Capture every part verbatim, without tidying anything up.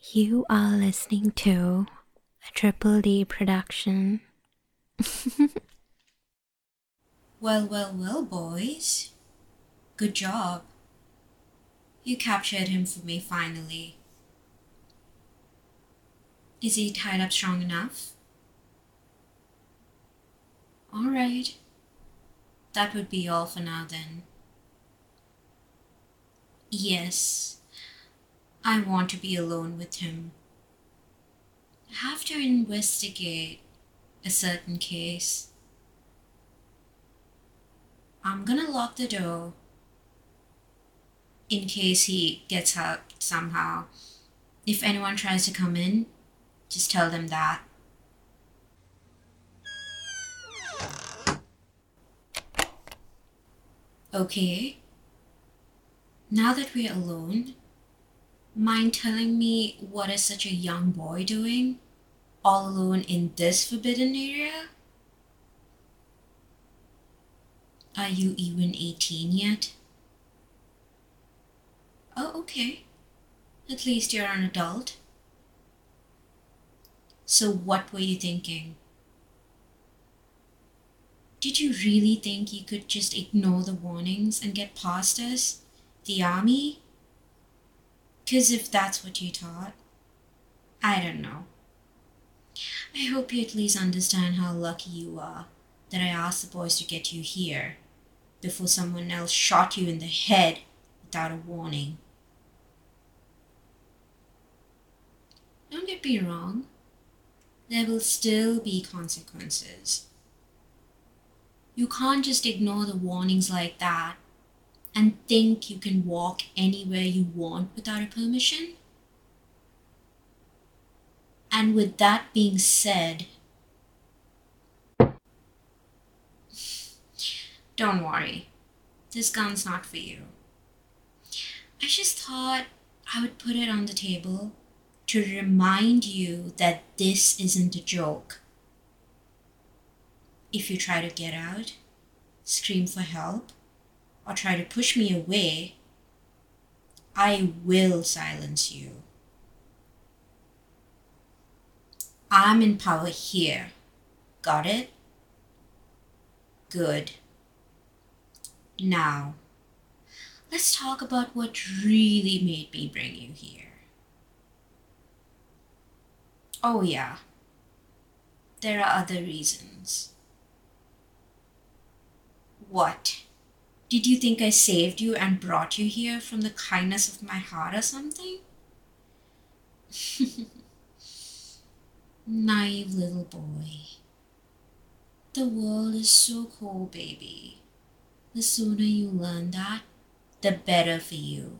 You are listening to a Triple D production. Well, well, well, boys. Good job. You captured him for me finally. Is he tied up strong enough? Alright. That would be all for now then. Yes, I want to be alone with him. I have to investigate a certain case. I'm gonna lock the door in case he gets out somehow. If anyone tries to come in, just tell them that. Okay, now that we're alone, mind telling me what is such a young boy doing all alone in this forbidden area? Are you even eighteen yet? Oh, okay. At least you're an adult. So, what were you thinking? Did you really think you could just ignore the warnings and get past us? The army? 'Cause if that's what you thought, I don't know. I hope you at least understand how lucky you are that I asked the boys to get you here before someone else shot you in the head without a warning. Don't get me wrong, there will still be consequences. You can't just ignore the warnings like that and think you can walk anywhere you want without a permission. And with that being said, don't worry, this gun's not for you. I just thought I would put it on the table to remind you that this isn't a joke. If you try to get out, scream for help, or try to push me away, I will silence you. I'm in power here. Got it? Good. Now, let's talk about what really made me bring you here. Oh, yeah, there are other reasons. What? Did you think I saved you and brought you here from the kindness of my heart or something? Naive little boy. The world is so cold, baby. The sooner you learn that, the better for you.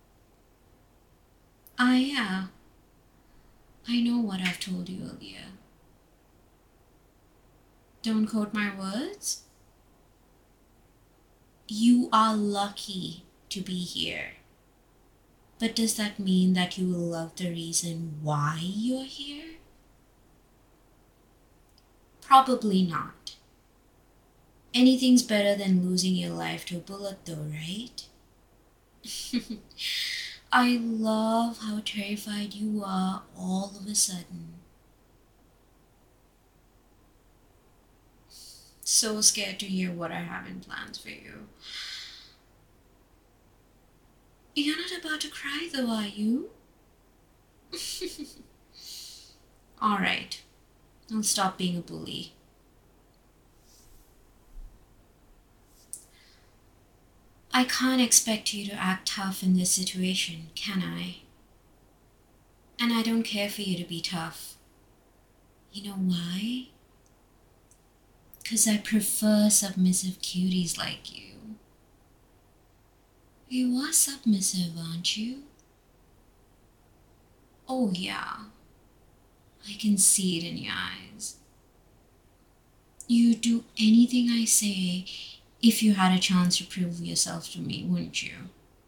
Ah, yeah. I know what I've told you earlier. Don't quote my words. You are lucky to be here. But does that mean that you will love the reason why you're here? Probably not. Anything's better than losing your life to a bullet, though, right? I love how terrified you are all of a sudden. So scared to hear what I have in plans for you. You're not about to cry, though, are you? Alright, I'll stop being a bully. I can't expect you to act tough in this situation, can I? And I don't care for you to be tough. You know why? 'Cause I prefer submissive cuties like you. You are submissive, aren't you? Oh, yeah. I can see it in your eyes. You'd do anything I say if you had a chance to prove yourself to me, wouldn't you?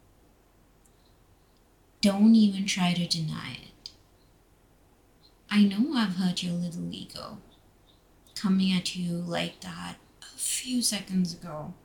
Don't even try to deny it. I know I've hurt your little ego, coming at you like that a few seconds ago,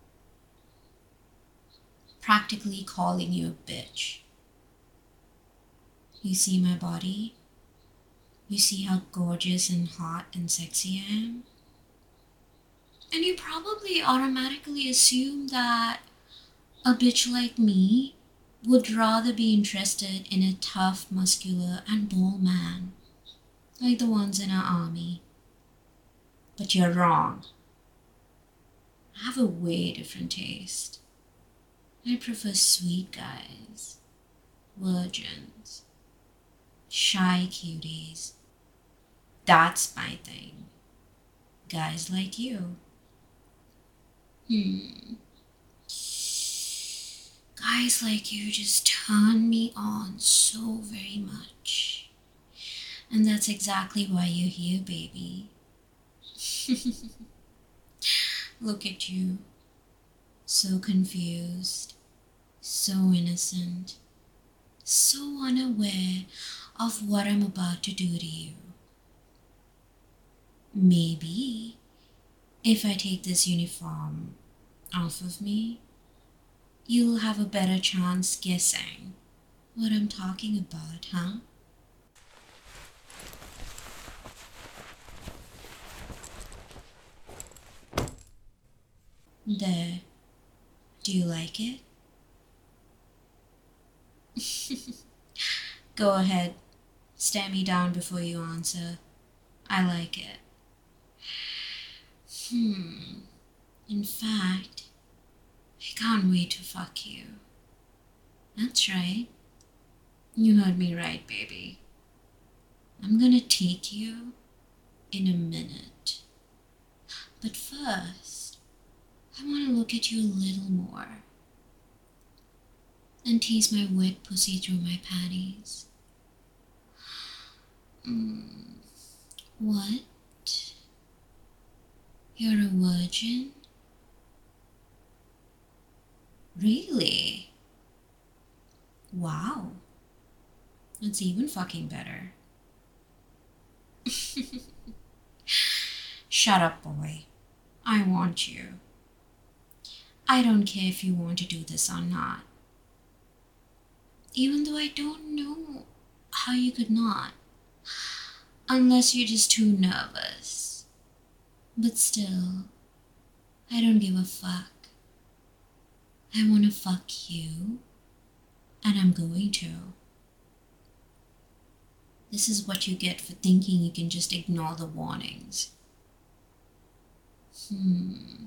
practically calling you a bitch. You see my body? You see how gorgeous and hot and sexy I am? And you probably automatically assume that a bitch like me would rather be interested in a tough, muscular, and bold man, like the ones in our army. But you're wrong. I have a way different taste. I prefer sweet guys, virgins, shy cuties. That's my thing. Guys like you. Hmm. Guys like you just turn me on so very much. And that's exactly why you're here, baby. Look at you. So confused, so innocent, so unaware of what I'm about to do to you. Maybe if I take this uniform off of me, you'll have a better chance guessing what I'm talking about, huh? There. Do you like it? Go ahead. Stare me down before you answer. I like it. Hmm. In fact, I can't wait to fuck you. That's right. You heard me right, baby. I'm gonna take you in a minute. But first, I wanna look at you a little more and tease my wet pussy through my panties. Mm, what? You're a virgin? Really? Wow. That's even fucking better. Shut up, boy. I want you. I don't care if you want to do this or not. Even though I don't know how you could not. Unless you're just too nervous. But still, I don't give a fuck. I wanna fuck you, and I'm going to. This is what you get for thinking you can just ignore the warnings. Hmm.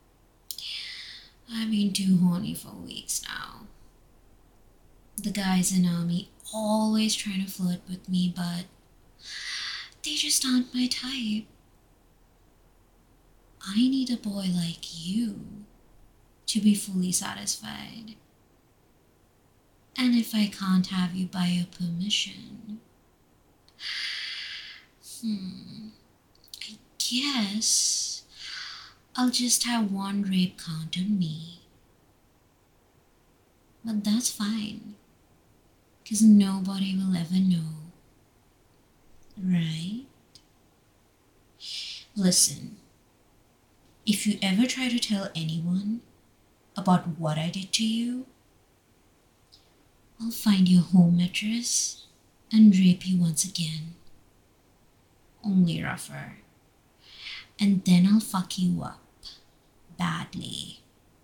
I've been too horny for weeks now. The guys in army always trying to flirt with me, but they just aren't my type. I need a boy like you to be fully satisfied. And if I can't have you by your permission, hmm, I guess I'll just have one rape count on me. But that's fine, because nobody will ever know. Right? Listen, if you ever try to tell anyone about what I did to you, I'll find your home address and rape you once again. Only rougher. And then I'll fuck you up. Badly.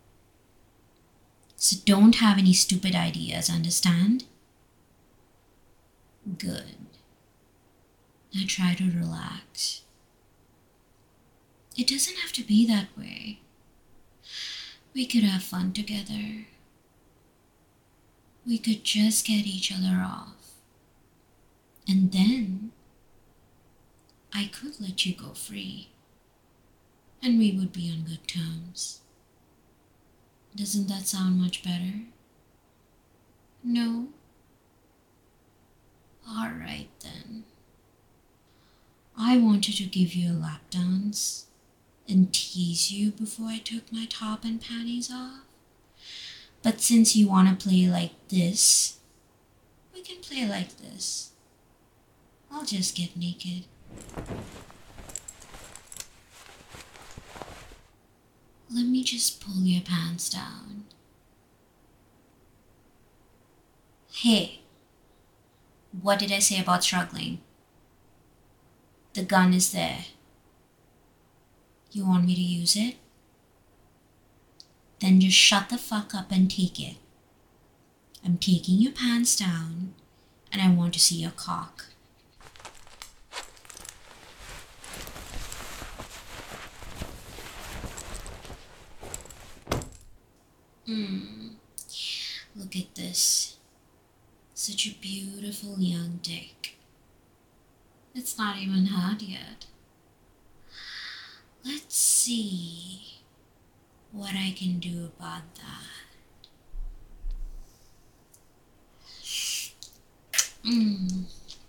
So don't have any stupid ideas, understand? Good. Now try to relax. It doesn't have to be that way. We could have fun together. We could just get each other off. And then I could let you go free. And we would be on good terms. Doesn't that sound much better? No? Alright then. I wanted to give you a lap dance and tease you before I took my top and panties off. But since you want to play like this, we can play like this. I'll just get naked. Let me just pull your pants down. Hey, What did I say about struggling? The gun is there. You want me to use it? Then just shut the fuck up and take it. I'm taking your pants down, and I want to see your cock. Hmm. Look at this. Such a beautiful young dick. It's not even hard yet. Let's see what I can do about that. Mm.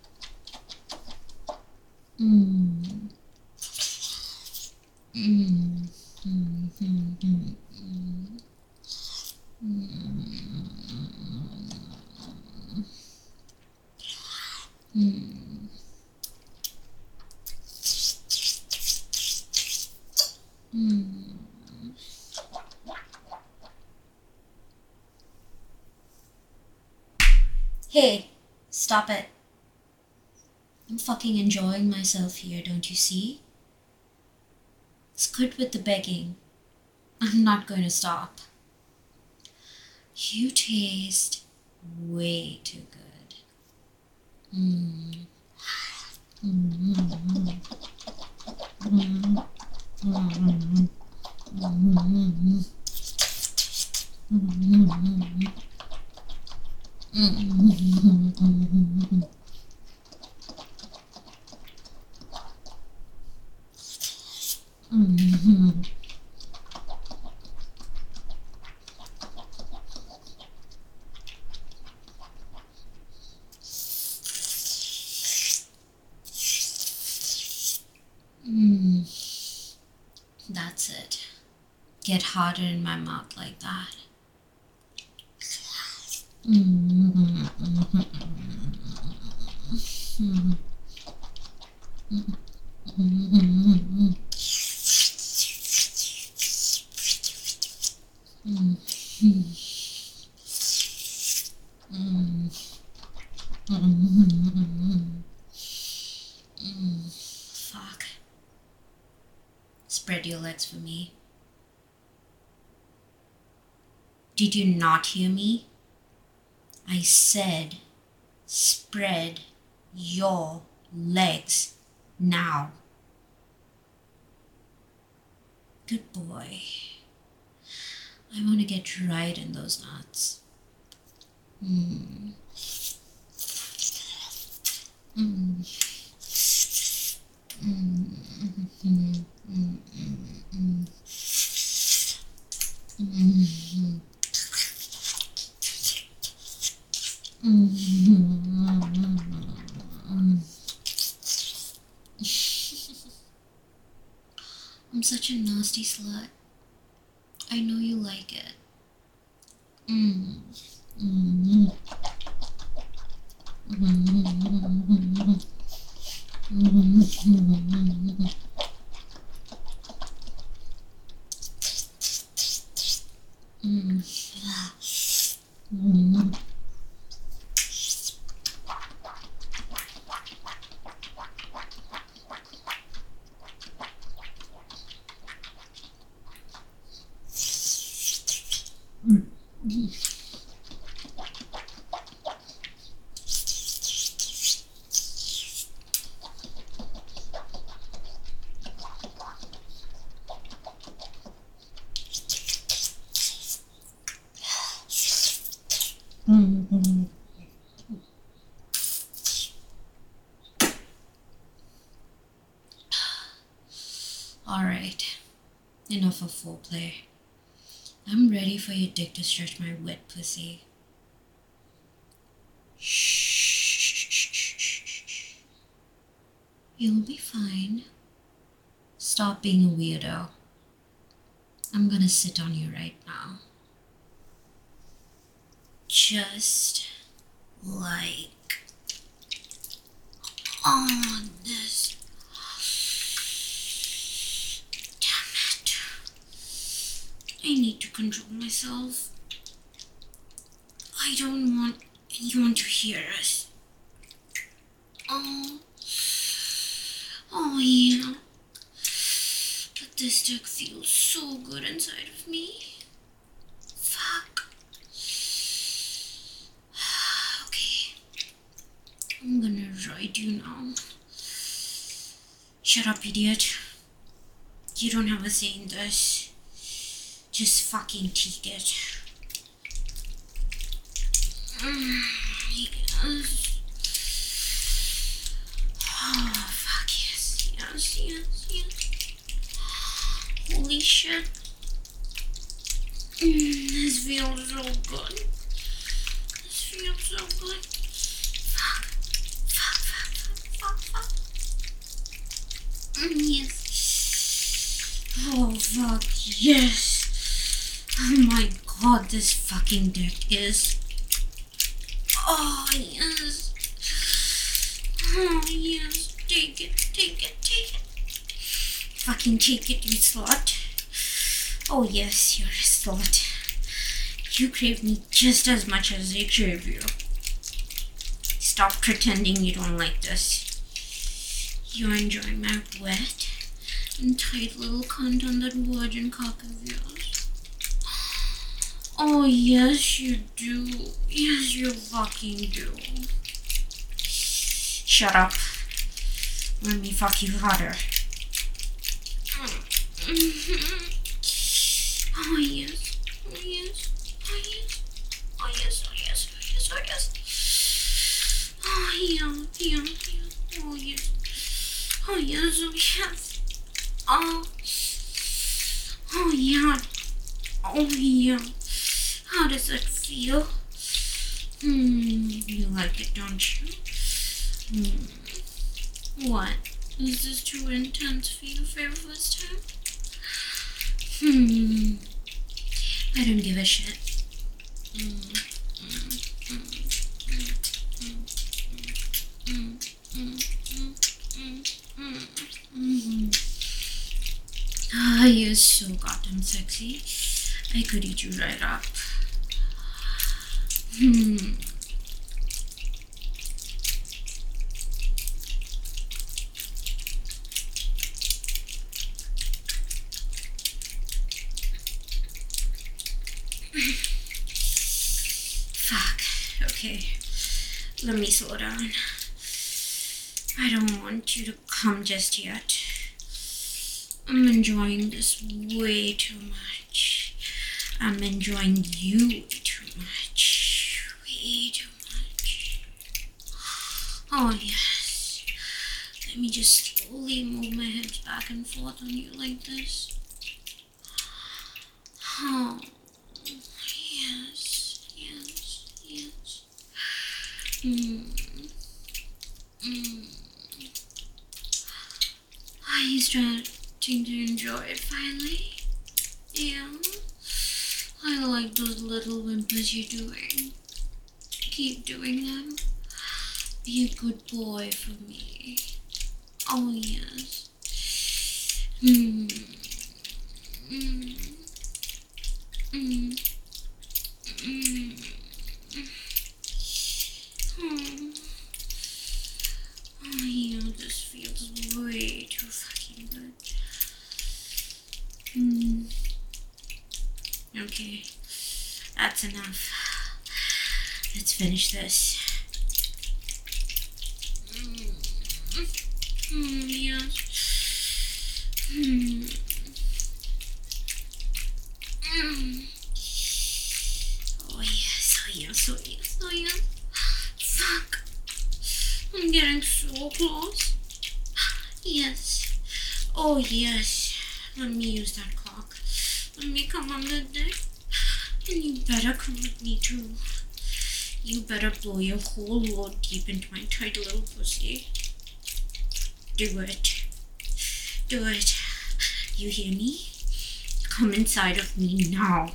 Mm. Mm. Mm. Mm. Mm. Mm. Mm. Mm. Hey, stop it. I'm fucking enjoying myself here, don't you see? It's good with the begging. I'm not going to stop. You taste way too good. Mm. Mm. Mm. Mm. Mm. Mm. Mm. Mm. Mm. Mm. That's it. Get harder in my mouth like that. Mm. Mm. Mm. Mm. Mm. Mm. Mm. Mm. Fuck. Spread your legs for me. Did you not hear me? I said spread your legs now. Good boy. I want to get right in those nuts. Mm. Mm. Mm. Mm. Mm. Mm. Mm. Mm. I'm such a nasty slut. I know you like it. Mm. Mm. Mm. Mm. Mm. Mm. Mm. Alright, enough of foreplay. I'm ready for your dick to stretch my wet pussy. Shh. You'll be fine. Stop being a weirdo. I'm gonna sit on you right now. Just like on this. Damn it. I need to control myself. I don't want anyone to hear us. Oh, oh yeah. But this dick feels so good inside of me. Fuck. Okay. I'm gonna ride you now. Shut up, idiot. You don't have a say in this. Just fucking take it. Mm, yes. Oh, fuck yes. Yes, yes, yes. Holy shit. Mm, this feels so good. This feels so good. Fuck. Fuck, fuck, fuck, fuck, fuck. Mm, yes. Oh, fuck, yes. Oh my god, this fucking dick is. Oh, yes. Oh, yes. Take it, take it, take it. Fucking take it, you slut. Oh, yes, you're a slut. You crave me just as much as I crave you. Stop pretending you don't like this. You're enjoying my wet and tight little cunt on that virgin cock of yours. Oh, yes, you do. Yes, you fucking do. Shut up. Let me fuck you harder. Oh, yes. Oh, yes. Oh, yes. Oh, yes. Oh, yes. Oh, yes. Oh, yes. Oh, yeah. Yeah. Yeah. Oh, yes. Oh, yes. Oh, yes. Oh. Oh, yeah. Oh, yeah. How does that feel? Hmm, you like it, don't you? Hmm. What? Is this too intense for you for your first time? Hmm. I don't give a shit. Hmm. Hmm. Hmm. Hmm. Hmm. Hmm. Hmm. Hmm. Ah, you're so goddamn sexy. I could eat you right up. Hmm. Fuck. Okay. Let me slow down. I don't want you to come just yet. I'm enjoying this way too much. I'm enjoying you way too much. Way too much. Oh, yes. Let me just slowly move my hips back and forth on you like this. Oh, yes, yes, yes. Mm. Mm. Are you starting to enjoy it finally? Yeah. I like those little whimpers you're doing. Keep doing them. Be a good boy for me. Oh, yes. Hmm. Mm. Mm. Mm. Mm. Oh, yeah, this feels way too fucking good. Hmm. Okay, that's enough. Let's finish this. Mm. Mm, yes. Mm. Mm. Oh yes, oh yes, oh yes, oh yes. Fuck. I'm getting so close. Yes. Oh yes. Let me use that cock. Let me come on the dick. And you better come with me too. You better blow your whole load deep into my tight little pussy. Do it. Do it. You hear me? Come inside of me now.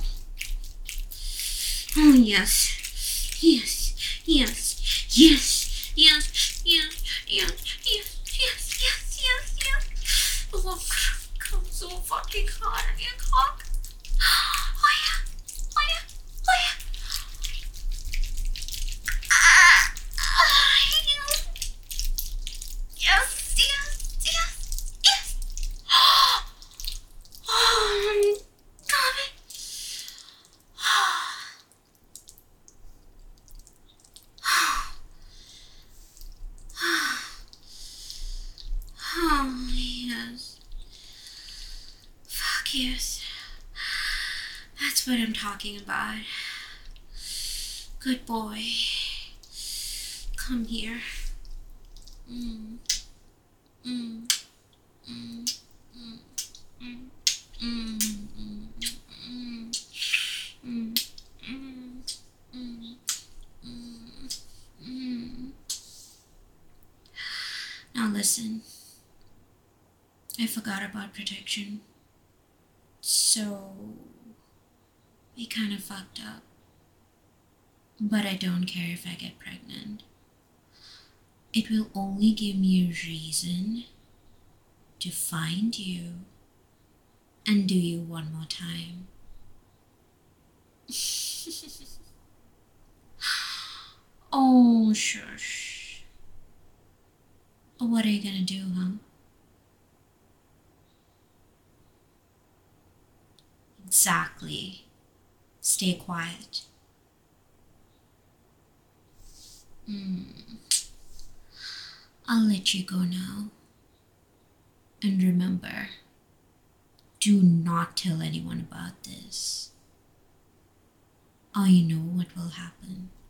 Oh yes. Yes. Yes. Yes. Yes. Yes. Yes. Yes. Yes. Yes. Yes. Yes. Oh, come so fucking hard on your cock. Oh yeah. Oh yeah. Oh yeah. Ah. Ah. That's what I'm talking about. Good boy. Come here. Mm. Mm. Mm. Mm. Mm. Mm. Mm. Mm. Mm. Mm. Mm. Mm. Now listen. I forgot about protection. So we kind of fucked up. But I don't care if I get pregnant. It will only give me a reason to find you and do you one more time. Oh, shush. What are you gonna do, huh? Exactly. Stay quiet. Mm. I'll let you go now. And remember, do not tell anyone about this. I know what will happen.